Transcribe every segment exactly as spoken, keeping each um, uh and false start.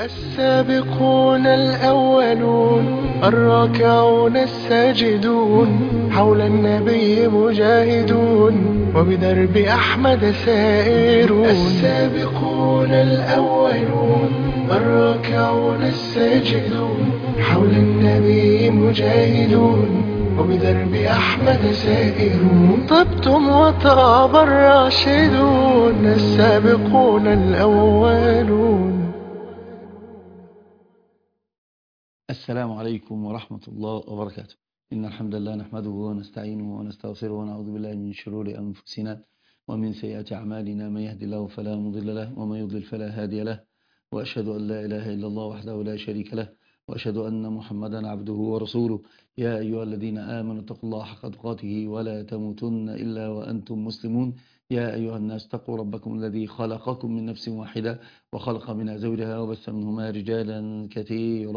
السابقون الأولون الراكعون الساجدون حول النبي مجاهدون وبدرب أحمد سائرون. السابقون الأولون الراكعون الساجدون حول النبي مجاهدون وبدرب أحمد سائرون. طبتم وطاب الراشدون السابقون الأولون. السلام عليكم ورحمة الله وبركاته. إن الحمد لله نحمده ونستعينه ونستغفره ونعوذ بالله من شرور أنفسنا ومن سيئات أعمالنا. من يهدي الله فلا مضل له ومن يضلل فلا هادي له، وأشهد أن لا إله إلا الله وحده لا شريك له، وأشهد أن محمدا عبده ورسوله. يا أيها الذين آمنوا اتقوا الله حق تقاته ولا تموتن إلا وأنتم مسلمون. يا أيها الناس اتقوا ربكم الذي خلقكم من نفس واحدة وخلق منها زوجها وبث منهما رجالا كثيرا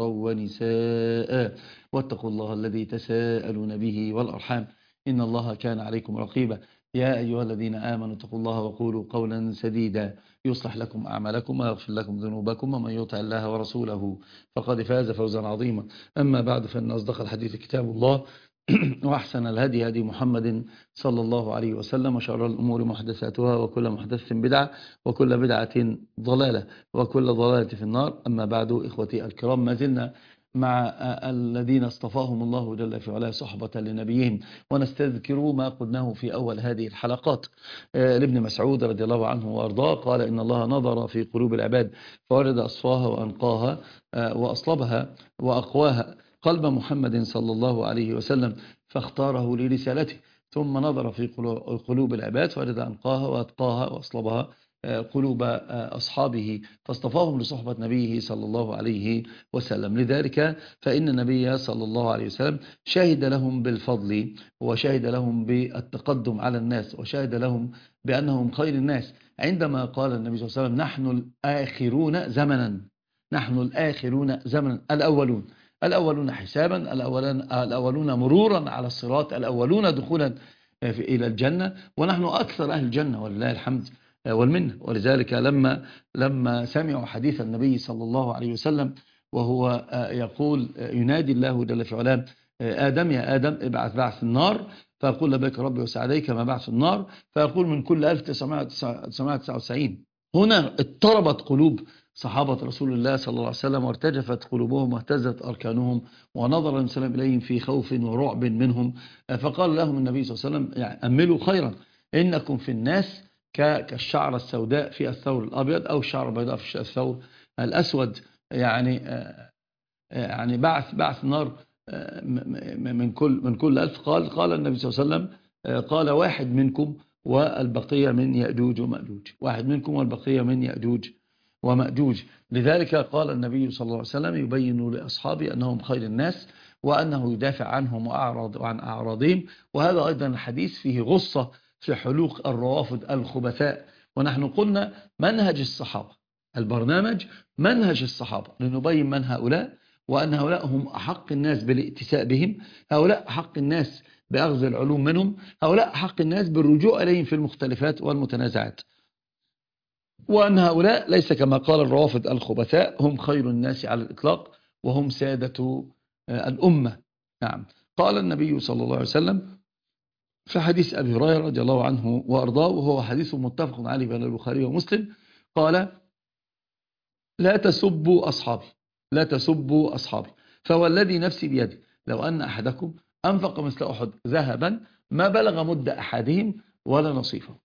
ونساء، واتقوا الله الذي تساءلون به والأرحام إن الله كان عليكم رقيبا. يا أيها الذين آمنوا اتقوا الله وقولوا قولا سديدا يصلح لكم أعمالكم ويغفر لكم ذنوبكم، ومن يطع الله ورسوله فقد فاز فوزا عظيما. أما بعد، فإن أصدق الحديث كتاب الله وأحسن الهدي هدي محمد صلى الله عليه وسلم، وشر الأمور محدثاتها وكل محدثة بدعة وكل بدعة ضلالة وكل ضلالة في النار. أما بعد، إخوتي الكرام، ما زلنا مع الذين اصطفاهم الله جل في علاه صحبة لنبيهم، ونستذكر ما قلناه في أول هذه الحلقات. لابن مسعود رضي الله عنه وأرضاه قال: إن الله نظر في قلوب العباد فورد أصفاها وأنقاها وأصلبها وأقواها قلب محمد صلى الله عليه وسلم فاختاره لرسالته، ثم نظر في قلوب العباد فورد أنقاها وأتقاها وأصلبها قلوب أصحابه فاصطفاهم لصحبة نبيه صلى الله عليه وسلم. لذلك فإن النبي صلى الله عليه وسلم شهد لهم بالفضل، وشهد لهم بالتقدم على الناس، وشهد لهم بأنهم خير الناس، عندما قال النبي صلى الله عليه وسلم: نحن الآخرون زمنا، نحن الآخرون زمنا، الأولون، الأولون حسابا، الأولون, الأولون مرورا على الصراط، الأولون دخولا إلى الجنة، ونحن أكثر أهل الجنة ولله الحمد والمنه. ولذلك لما لما سمعوا حديث النبي صلى الله عليه وسلم وهو يقول ينادي الله جل في علاه: آدم يا آدم ابعث بعث النار، فيقول: لبيك ربي وسعديك ما بعث النار، فيقول: من كل ألف وتسعمائة وتسعة وتسعين. هنا اضطربت قلوب صحابة رسول الله صلى الله عليه وسلم، وارتجفت قلوبهم واهتزت أركانهم، ونظر النبي صلى الله عليه وسلم إليهم في خوف ورعب منهم، فقال لهم النبي صلى الله عليه وسلم: يعني أملوا خيرا، إنكم في الناس كالشعر السوداء في الثور الأبيض، أو الشعر البيضاء في الثور الأسود. يعني يعني بعث بعث النار من كل من كل ألف. قال قال النبي صلى الله عليه وسلم: قال: واحد منكم والبقية من يأجوج ومأجوج، واحد منكم والبقية من يأجوج ومأجوج. لذلك قال النبي صلى الله عليه وسلم يبين لأصحابه أنهم خير الناس، وأنه يدافع عنهم وأعرض عن أعراضهم. وهذا أيضا الحديث فيه غصة في حلوق الروافض الخبثاء. ونحن قلنا منهج الصحابة، البرنامج منهج الصحابة، لنبين من هؤلاء، وأن هؤلاء هم أحق الناس بالائتساء بهم، هؤلاء أحق الناس بأخذ العلوم منهم، هؤلاء أحق الناس بالرجوع إليهم في المختلفات والمتنازعات، وأن هؤلاء ليس كما قال الروافض الخبثاء هم خير الناس على الإطلاق، وهم سادة الأمة. نعم. قال النبي صلى الله عليه وسلم في حديث أبي هريرة رضي الله عنه وأرضاه، وهو حديث متفق عليه بين البخاري ومسلم، قال: لا تسبوا أصحابي، لا تسبوا أصحابي، فوالذي نفسي بيدي لو أن أحدكم أنفق مثل أحد ذهبا ما بلغ مد أحدهم ولا نصيفه.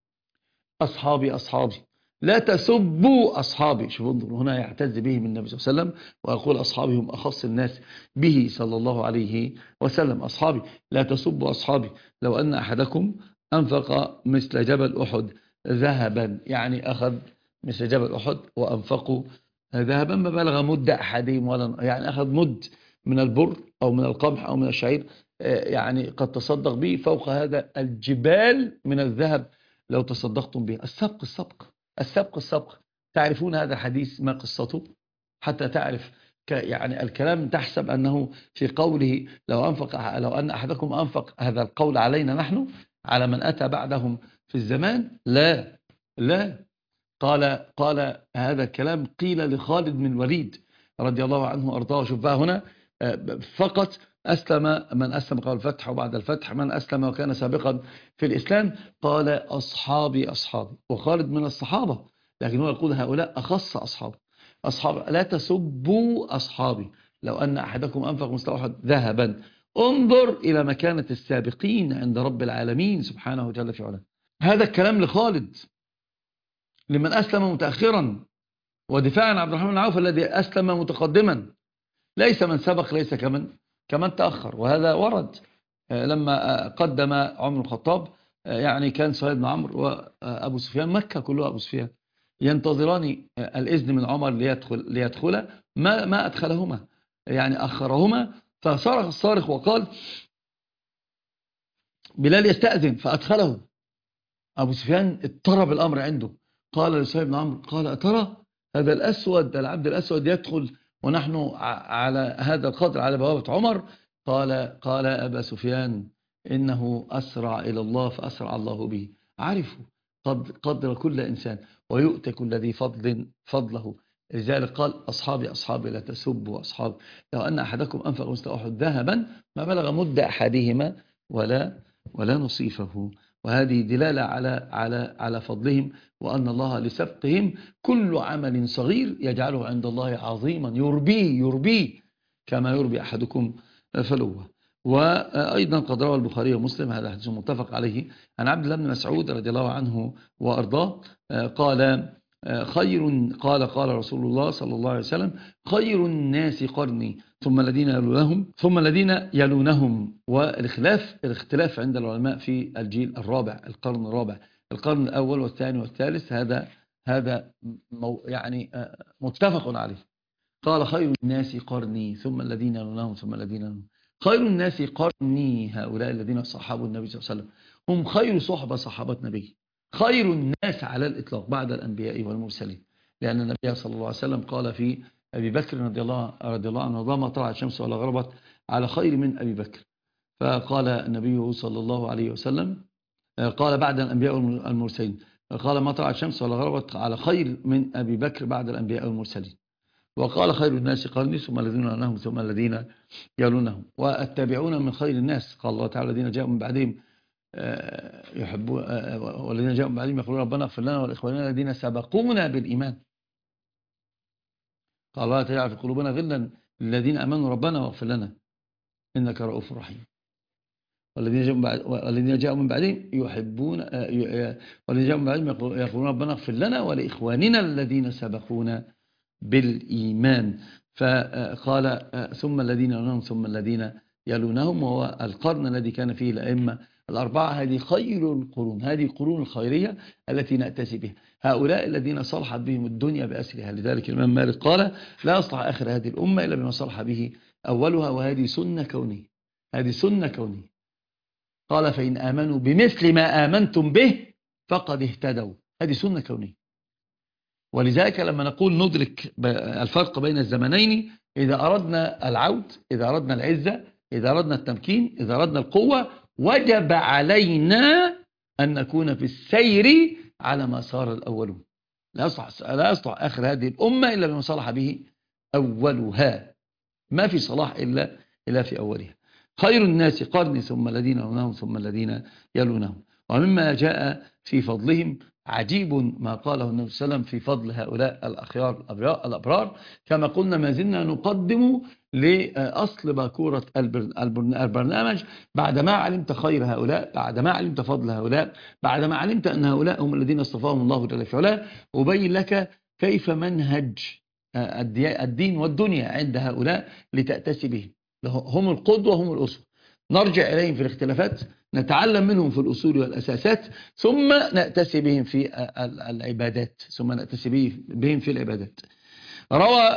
أصحابي أصحابي، لا تسبوا أصحابي. شوفوا، انظروا، هنا يعتز بهم النبي صلى الله عليه وسلم، ويقول أصحابي هم أخص الناس به صلى الله عليه وسلم. أصحابي، لا تسبوا أصحابي، لو أن أحدكم أنفق مثل جبل أحد ذهبا، يعني أخذ مثل جبل أحد وأنفقوا ذهبا ما بلغ مد أحدهم ولا، يعني أخذ مد من البر أو من القمح أو من الشعير، يعني قد تصدق به فوق هذا الجبال من الذهب لو تصدقتم به. السبق السبق السبق السبق. تعرفون هذا الحديث ما قصته حتى تعرف يعني الكلام، تحسب أنه في قوله لو أنفق، لو أن أحدكم أنفق، هذا القول علينا نحن على من أتى بعدهم في الزمان؟ لا لا قال قال هذا الكلام قيل لخالد بن الوليد رضي الله عنه وأرضاه. شوف بقى هنا فقط أسلم من أسلم قبل الفتح وبعد الفتح، من أسلم وكان سابقا في الإسلام. قال أصحابي أصحابي، وخالد من الصحابة، لكن هو يقول هؤلاء أخص أصحابه. أصحاب لا تسبوا أصحابي، لو أن أحدكم أنفق مثل أحد ذهبا انظر إلى مكانة السابقين عند رب العالمين سبحانه جل في علاه. هذا الكلام لخالد لمن أسلم متأخرا، ودفاعا عن عبد الرحمن بن عوف الذي أسلم متقدما، ليس من سبق ليس كمن كمن تأخر. وهذا ورد لما قدم عمر بن الخطاب، يعني كان سهيل بن عمرو وأبو سفيان، مكة كلها أبو سفيان، ينتظران الإذن من عمر ليدخل ليدخل ما ما أدخلهما، يعني أخرهما. فصرخ الصارخ وقال بلال يستأذن، فأدخله. أبو سفيان اضطرب الأمر عنده، قال لسهيل بن عمرو قال أترى هذا الأسود العبد الأسود يدخل ونحن على هذا القدر على بوابة عمر؟ قال قال أبا سفيان إنه أسرع إلى الله فأسرع الله به. عرفوا قدر كل إنسان ويؤتى كل ذي فضل فضله. لذلك قال أصحابي أصحابي لا تسبوا أصحابي، لو أن أحدكم أنفق مثل أحد ذهبا ما بلغ مد أحدهما ولا ولا نصيفه. وهذه دلالة على على على فضلهم، وأن الله لسبقهم كل عمل صغير يجعله عند الله عظيما، يربيه يربيه كما يربي أحدكم فلوه. وأيضا قد روى البخاري ومسلم، هذا حديث متفق عليه، عن عبد الله بن مسعود رضي الله عنه وأرضاه قال خير قال قال رسول الله صلى الله عليه وسلم خير الناس قرني ثم الذين يلونهم ثم الذين يلونهم. والاختلاف الاختلاف عند العلماء في الجيل الرابع، القرن الرابع، القرن الأول والثاني والثالث، هذا هذا يعني متفق عليه. قال خير الناس قرني ثم الذين يلونهم ثم الذين يلونهم. خير الناس قرني هؤلاء الذين صحابوا النبي صلى الله عليه وسلم، هم خير صحبة صحابة النبي، خير الناس على الإطلاق بعد الأنبياء والمرسلين. لأن النبي صلى الله عليه وسلم قال في أبي بكر رضي الله رضي الله عنه ما طلعت الشمس ولا غربت على خير من أبي بكر. فقال النبي صلى الله عليه وسلم قال بعد الأنبياء والمرسلين، قال ما طلعت الشمس ولا غربت على خير من أبي بكر بعد الأنبياء والمرسلين. وقال خير الناس قرني ثم الذين يلونهم ثم الذين يلونهم والتابعون من خير الناس. قال الله تعالى الذين جاءوا من بعدهم يحبون والذين جاءوا من بعدهم يقولون ربنا اغفر لنا ولإخواننا الذين سبقونا بالإيمان. قال الله تعالى في قلوبنا غلا للذين آمنوا ربنا واغفر لنا إنك رؤوف رحيم. والذين جاءوا من بعد والذين جاءوا من بعدهم يحبون والذين جاءوا من بعدهم يقولون ربنا اغفر لنا ولإخواننا الذين سبقونا بالإيمان. فقال ثم الذين يلونهم ثم الذين يلونهم، وهو القرن الذي كان فيه الأئمة الأربعة. هذه خير القرون، هذه القرون الخيرية التي نأتسي بها، هؤلاء الذين صلحت بهم الدنيا بأسرها. لذلك الإمام مالك قال لا يصلح آخر هذه الأمة إلا بما صلح به أولها، وهذه سنة كونية، هذه سنة كونية. قال فإن آمنوا بمثل ما آمنتم به فقد اهتدوا، هذه سنة كونية. ولذلك لما نقول ندرك الفرق بين الزمنين، إذا أردنا العود، إذا أردنا العزة، إذا أردنا التمكين، إذا أردنا القوة، وجب علينا أن نكون في السير على ما صار الأولون. لا يصلح لا يصلح آخر هذه الأمة إلا بما صلح به أولها، ما في صلاح إلا إلا في أولها. خير الناس قرني ثم الذين يلونهم ثم الذين يلونهم. ومما جاء في فضلهم عجيب ما قاله النبي صلى الله عليه وسلم في فضل هؤلاء الأخيار الأبرار. كما قلنا ما زلنا نقدم لأصل باكورة البرنامج، بعدما علمت خير هؤلاء، بعدما علمت فضل هؤلاء، بعدما علمت أن هؤلاء هم الذين اصطفاهم الله جل في علاه، أبين لك كيف منهج الدين والدنيا عند هؤلاء لتأتسي بهم. هم القدوة، هم الأسوة. نرجع إليهم في الاختلافات، نتعلم منهم في الأصول والأساسات، ثم نأتسي بهم في العبادات ثم نأتسي بهم في العبادات. روى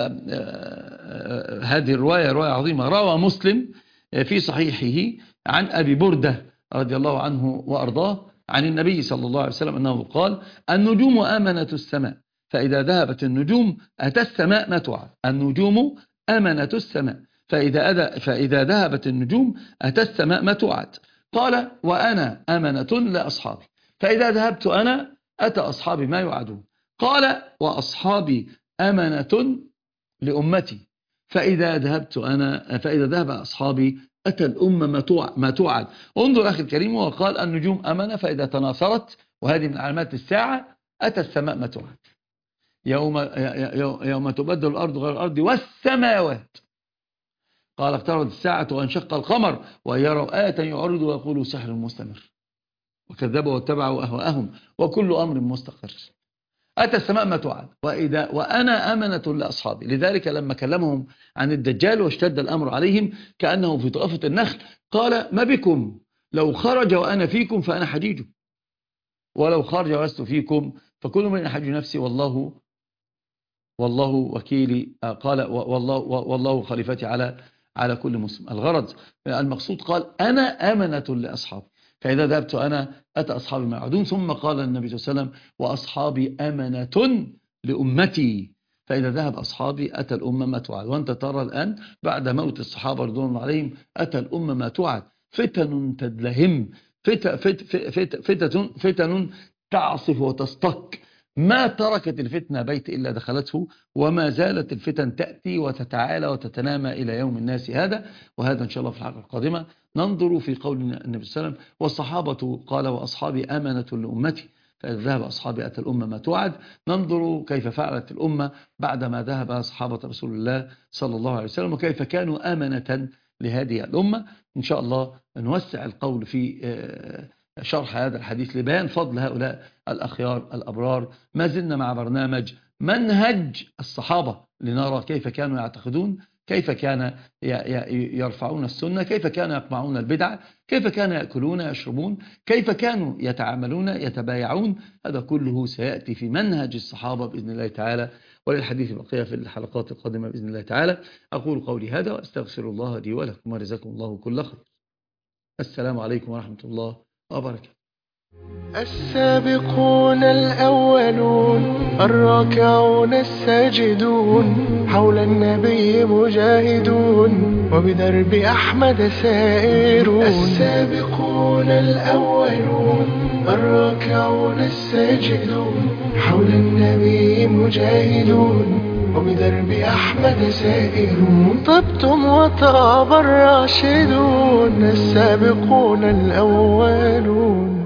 هذه الرواية رواية عظيمة، روى مسلم في صحيحه عن أبي بردة رضي الله عنه وأرضاه عن النبي صلى الله عليه وسلم أنه قال النجوم آمنة السماء، فإذا ذهبت النجوم أتى السماء ما توعد. النجوم آمنة السماء، فإذا, فإذا ذهبت النجوم أتى السماء ما توعد. قال وأنا أمنة لأصحابي، فإذا ذهبت أنا أتى أصحابي ما يوعدون. قال وأصحابي أمنة لأمتي، فإذا ذهبت أنا فإذا ذهب أصحابي أتى الأمة ما توعد. انظر أخي الكريم، وقال النجوم أمنة، فإذا تناثرت وهذه من علامات الساعة أتى السماء ما توعد. يوم, يوم تبدل الأرض غير الأرض والسماوات. قال اقتربت الساعة وانشق القمر وإن يروا آية يعرضوا ويقولوا سحر مستمر وكذبوا واتبعوا أهواءهم وكل أمر مستقر. أتى السماء ما توعد وإذا وأنا أمنة لأصحابي. لذلك لما كلمهم عن الدجال واشتد الأمر عليهم كأنه في طرفة النخل قال ما بكم، لو خرج وأنا فيكم فأنا حجيجه، ولو خرج ولست فيكم فكل من حج نفسي والله والله وكيلي. قال والله والله خليفتي على على كل مسلم. الغرض المقصود قال أنا أمنة لأصحابي، فإذا ذهبت أنا أتى أصحابي ما يعودون. ثم قال النبي صلى الله عليه وسلم وأصحابي أمنة لأمتي، فإذا ذهب أصحابي أتى الأمة ما توعد. وأنت ترى الآن بعد موت الصحابة رضوان الله عليهم أتى الأمة ما توعد. فتن تدلهم، فت فت فت فتن فتن تعصف وتصطك، ما تركت الفتنة بيت إلا دخلته، وما زالت الفتن تأتي وتتعالى وتتنامى إلى يوم الناس هذا. وهذا إن شاء الله في الحلقة القادمة ننظر في قول النبي صلى الله عليه وسلم والصحابة قال وأصحابي أمنة لأمتي، فإذا ذهب أصحابي أتى الأمة ما توعد. ننظر كيف فعلت الأمة بعدما ذهب صحابة رسول الله صلى الله عليه وسلم وكيف كانوا أمنة لهذه الأمة. إن شاء الله نوسع القول في شرح هذا الحديث لبيان فضل هؤلاء الأخيار الأبرار. ما زلنا مع برنامج منهج الصحابة لنرى كيف كانوا يعتقدون، كيف كان يرفعون السنة، كيف كانوا يقمعون البدع، كيف كانوا يأكلون يشربون، كيف كانوا يتعاملون يتبايعون. هذا كله سيأتي في منهج الصحابة بإذن الله تعالى، وللحديث بقية في الحلقات القادمة بإذن الله تعالى. أقول قولي هذا وأستغفر الله لي ولكم ورزاكم الله كل خير. السلام عليكم ورحمة الله وبركاته. السابقون الأولون الراكعون الساجدون حول النبي مجاهدون وبدرب أحمد سائرون. السابقون الأولون الراكعون الساجدون حول النبي مجاهدون وبدرب أحمد سائرون. طبتم وطاب الراشدون السابقون الأولون.